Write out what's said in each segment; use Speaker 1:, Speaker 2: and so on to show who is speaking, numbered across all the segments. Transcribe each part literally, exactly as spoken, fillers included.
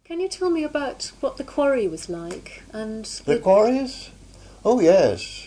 Speaker 1: Can you tell me about what the quarry was like? And
Speaker 2: the, the quarries? Oh yes.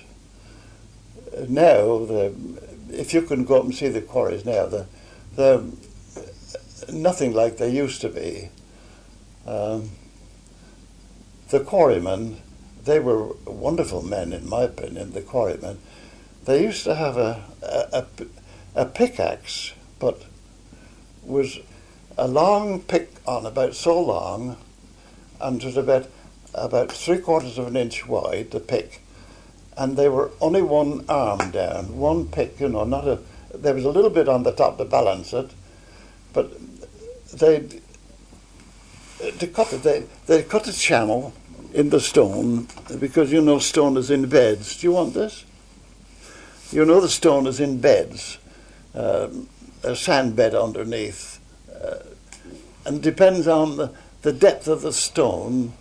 Speaker 2: Now, the, if you can go up and see the quarries now, the, the nothing like they used to be. Um, the quarrymen, they were wonderful men, in my opinion. The quarrymen, they used to have a a, a, a pickaxe, but was a long pick on about so long, and it was about about three quarters of an inch wide, the pick, and they were only one arm down, one pick, you know, not a. There was a little bit on the top to balance it, but they to cut it, they they cut a channel in the stone, because you know stone is in beds. Do you want this? You know the stone is in beds, um, a sand bed underneath. Uh, and depends on the, the depth of the stone.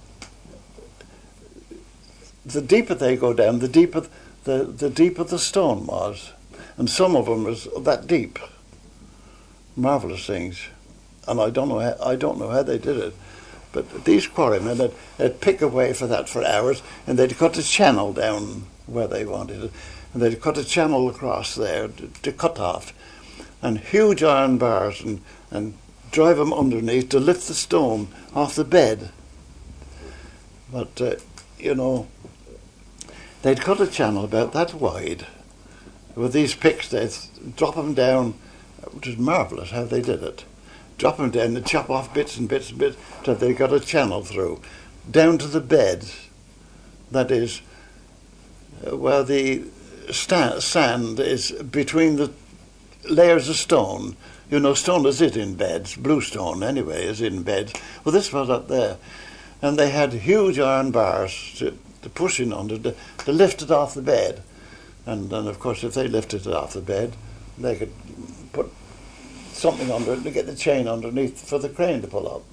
Speaker 2: The deeper they go down, the deeper the, the deeper the stone was. And some of them was that deep. Marvellous things. And I don't know how, I don't know how they did it. But these quarrymen, they'd, they'd pick away for that for hours, and they'd cut a channel down where they wanted it. And they'd cut a channel across there to, to cut off. And huge iron bars, and, and drive them underneath to lift the stone off the bed. But, uh, you know, they'd cut a channel about that wide. With these picks, they'd drop them down, which is marvellous how they did it. Drop them down and chop off bits and bits and bits till they got a channel through. Down to the bed, that is, uh, where the sta- sand is between the layers of stone. You know, stone is it in beds. Blue stone, anyway, is in beds. Well, this was up there. And they had huge iron bars to, to push in under, to, to lift it off the bed. And then, of course, if they lifted it off the bed, they could put something under it to get the chain underneath for the crane to pull up.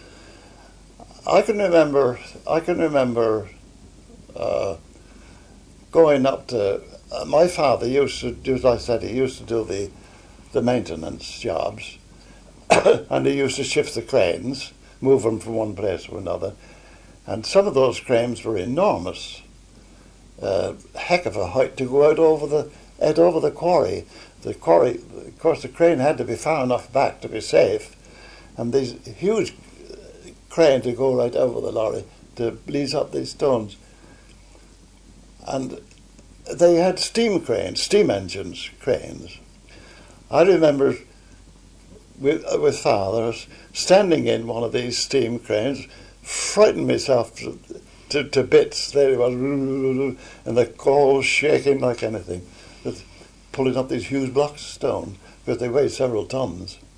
Speaker 2: I can remember, I can remember uh, going up to, uh, my father used to do, as I said, he used to do the, the maintenance jobs, and he used to shift the cranes, move them from one place to another, and some of those cranes were enormous, uh, heck of a height to go out over the, out over the quarry. The quarry, of course, the crane had to be far enough back to be safe, and these huge crane to go right over the lorry to lease up these stones. And they had steam cranes, steam engines cranes. I remember with, with father standing in one of these steam cranes, frightened myself to, to, to bits. There he was, and the coal shaking like anything, pulling up these huge blocks of stone, because they weighed several tons.